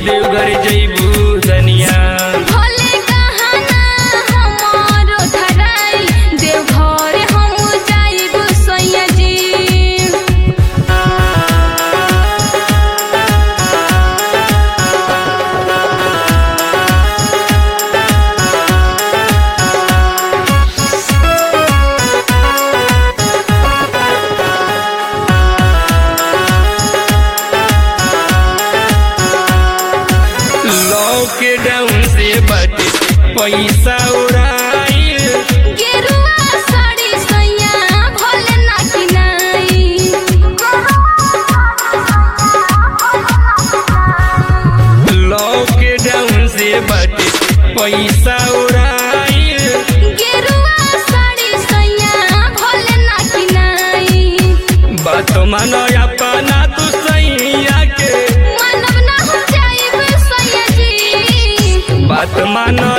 देवघर जइबू धनिया। भले कहाना हमारो धराई देवघर हम जाइब सैया जी। लॉकडाउन से बटे पैसा उड़ाइल, गेरुआ साड़ी सैया भले ना किनाई। लॉकडाउन से बटे पैसा उड़ाइल, गेरुआ साड़ी सैया भले ना किनाई। बात मानो अपना तू सैया के, मानव ना हो जाइब सैया जी। बात मानो